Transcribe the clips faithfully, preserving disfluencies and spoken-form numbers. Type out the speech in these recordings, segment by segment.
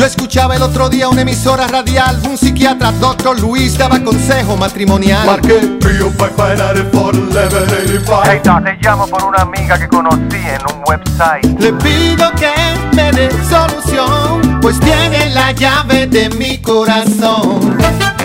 Yo escuchaba el otro día una emisora radial. Un psiquiatra, doctor Luis, daba consejo matrimonial. Marqué three oh five, five nine four, eleven eighty-five. Hey, no, te llamo por una amiga que conocí en un website. Le pido que me dé solución, pues tiene la llave de mi corazón.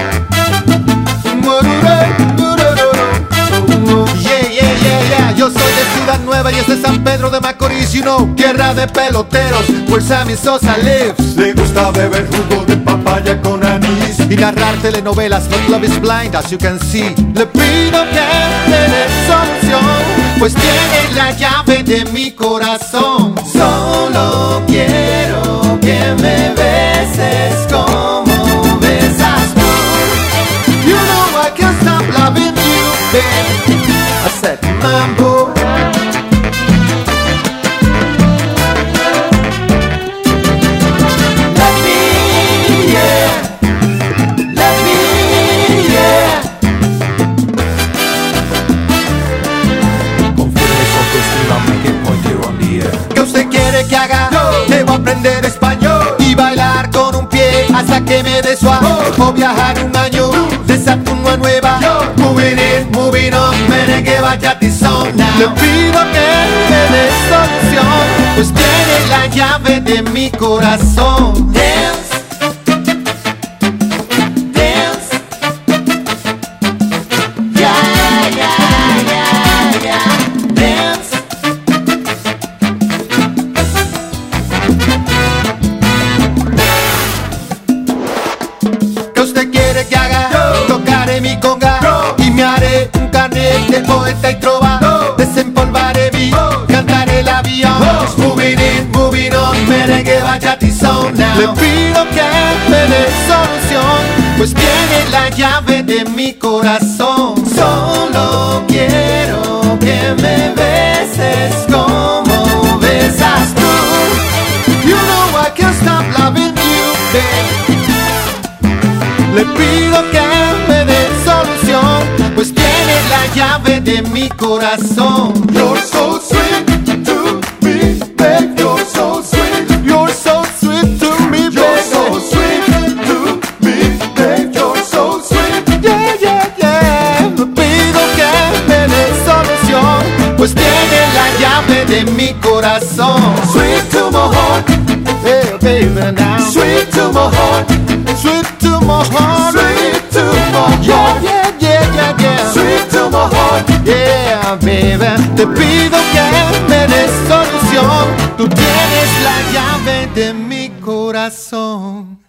Yeah, yeah, yeah, yeah. Yo soy de Ciudad Nueva y es de San Pedro de Macorís, you know, tierra de peloteros, where Sammy Sosa lives. Le gusta beber jugo de papaya con anís Y narrar telenovelas, but love is blind, as you can see. Le pido que me dé solución, pues tiene la llave de mi corazón. Solo quiero que me beses como besas tú. You know I can't stop loving you, babe. I said, mambo. Let me, yeah. Let me, yeah. Confirme su autoestima, make it point here on the air. ¿Qué usted quiere que haga? Debo aprender español y bailar con un pie hasta que me dé suave. O viajar un año de Saturno a Nueva York. Moving in, moving on, merengue, bachata y son now. Le pido que me dé solución, pues tiene la llave de mi corazón. Dance, dance, yeah, yeah, yeah, yeah, dance. ¿Qué usted quiere que haga? Tocaré mi conga y me haré un carnet de poeta y trova. Desempolvaré mi, cantaré el avión. Moving in, moving on, merengue, bachata y son now. Le pido que me dé solución, pues tiene la llave de mi corazón. Solo quiero que me beses como besas tú. You know I can't stop loving you, babe. Le pido que me dé solución, pues tiene la llave de mi corazón. You're so sweet to me, babe. You're so sweet. You're so sweet to me, You're baby. so sweet to me, babe. You're so sweet. Yeah, yeah, yeah. Le pido que me dé solución, pues tiene la llave de mi corazón. Sweet to my heart, Hey, baby, now. sweet to my heart, Sweet to my heart. sweet to my Yeah, heart, yeah, yeah, yeah, yeah. sweet to my heart. Yeah, baby. Te pido que me des solución. Tú tienes la llave de mi corazón.